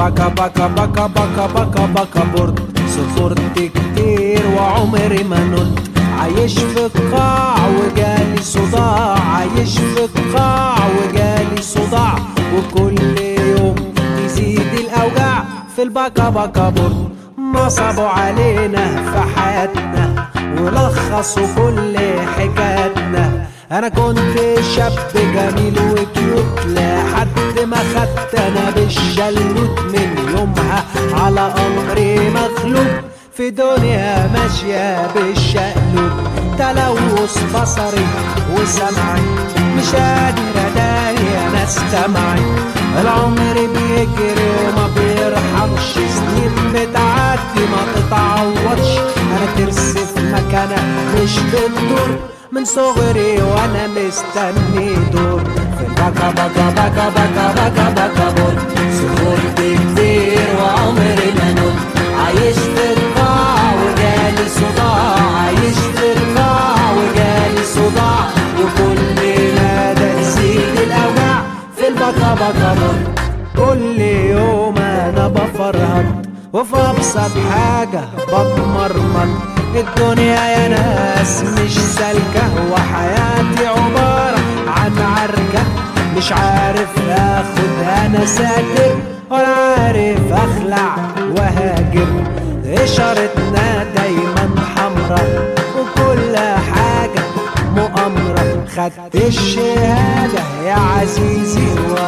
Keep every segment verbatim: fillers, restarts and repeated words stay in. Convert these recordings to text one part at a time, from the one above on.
بكا بكا بكا بكا بكا بكا برد. صبرت كتير وعمري ما نلت، عايش في القاع وجالي صداع، عايش في القاع وجالي صداع، وكل يوم تزيد الأوجاع في البكا بكا برد. نصبوا علينا في حياتنا ولخصوا كل حكاياتنا. انا كنت شاب جميل وكيوت لحد ما خدت انا بالشلوت، من يومها على امري مغلوب في دنيا ماشية بالشقلوب. تلوث بصري وسمعي مش قادر اداري انا استمعي، العمر بيجري وما بيرحمش، سنين بتعدي ما تتعوضش، انا ترس في مكانها مش بتدور، من صغري وانا مستني دور في البكا بكا بكا بكا بكا بكا بور. صبرت كتير وعمري ما نلت، عايش في القاع وجالي صداع، عايش في القاع وجالي صداع، وكل مدى تزيد الاوجاع في البكا بكا بور. كل يوم انا بفرهد وفي ابسط حاجة بتمرمط، الدنيا يا ناس مش سالكة، وحياتي عبارة عن عركة، مش عارف اخد انا ساكر ولا عارف اخلع وهاجر. اشارتنا دايما حمرا وكل حاجة مؤامرة، خدت الشهادة يا عزيزي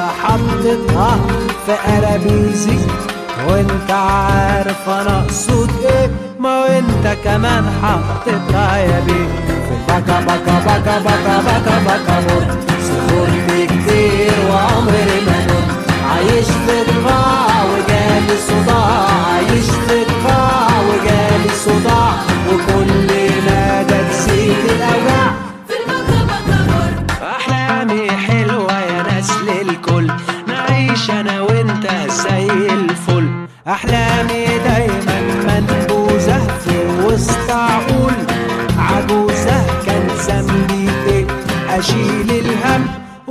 وحطيتها في قرابيزي، وانت عارف انا اقصد ايه، ما وانت كمان حطيتها يا بيه في البكا بكا بكا بكا بكا بكا بور. صبرت كتير وعمري ما نلت، عايش في القاع وجالي صداع، عايش في القاع وجالي صداع، وكل مدى تزيد الاوجاع في البكا بكا بور. احلامي حلوة يا ناس للكل، نعيش انا وانت زي الفل، احلامي دايما منبوذة في وسط عقول عجوزة، كان ذنبي ايه اشيل الهم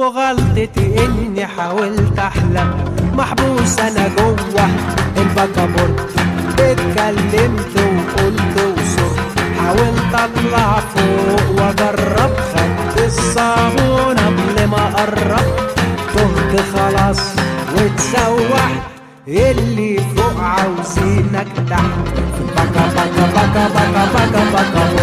وغلطتي اني حاولت احلم، محبوس انا جوه البكا بور. اتكلمت وقلت وصرت، حاولت اطلع فوق واجرب، خدت الصابون قبل ما اقرب، تهت خلاص واتسوحت، اللي فوق عاوزينك تحت في البكا بكا بكا بكا بكا بكا.